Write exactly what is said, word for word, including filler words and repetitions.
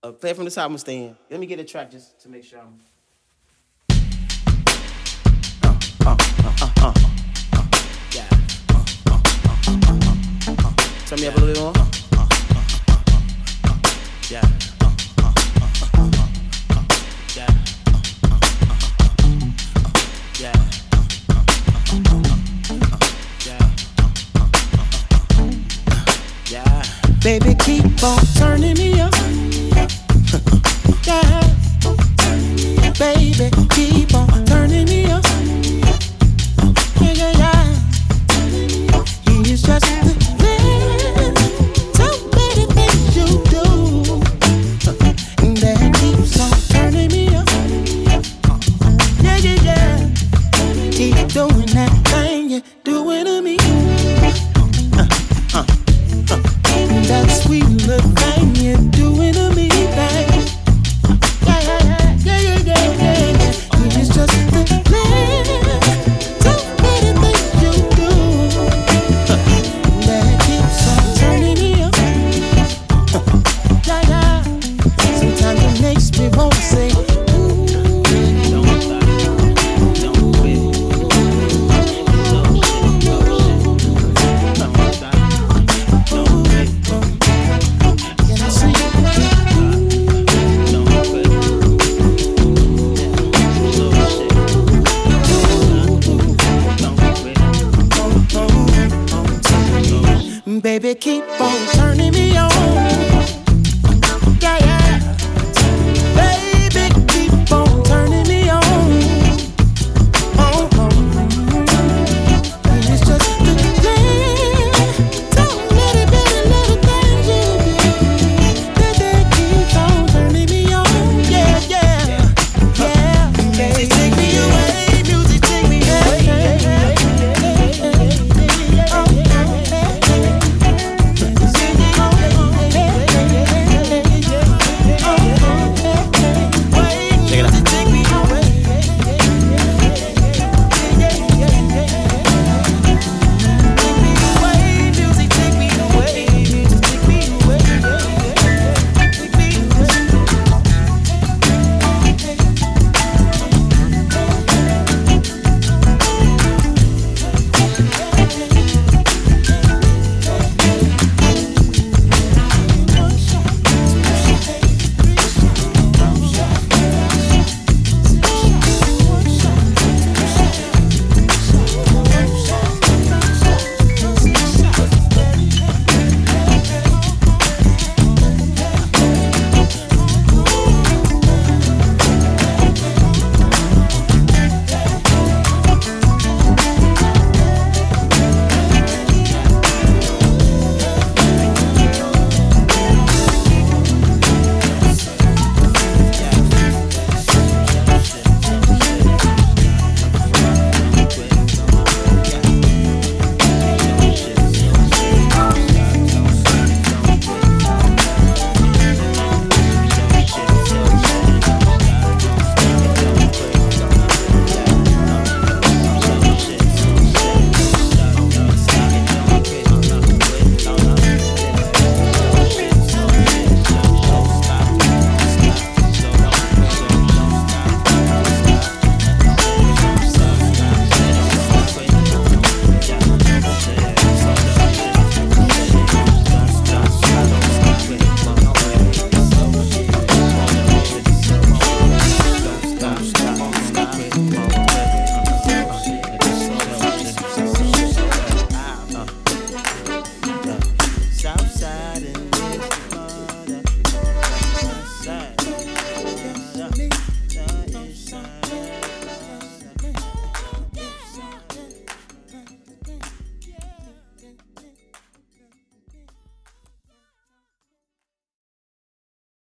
Uh, play it from the top, Mustaine. Let me get a track just to make sure I'm. Uh, uh, uh, uh, uh, yeah. Uh, uh, uh, uh, uh, uh, uh. Turn me up a little bit more. Uh, uh, uh, uh, uh, uh, yeah. Uh, uh, uh, uh, uh, uh, yeah. Uh, uh, uh, uh, uh, yeah. Yeah. Baby, keep on turning me up.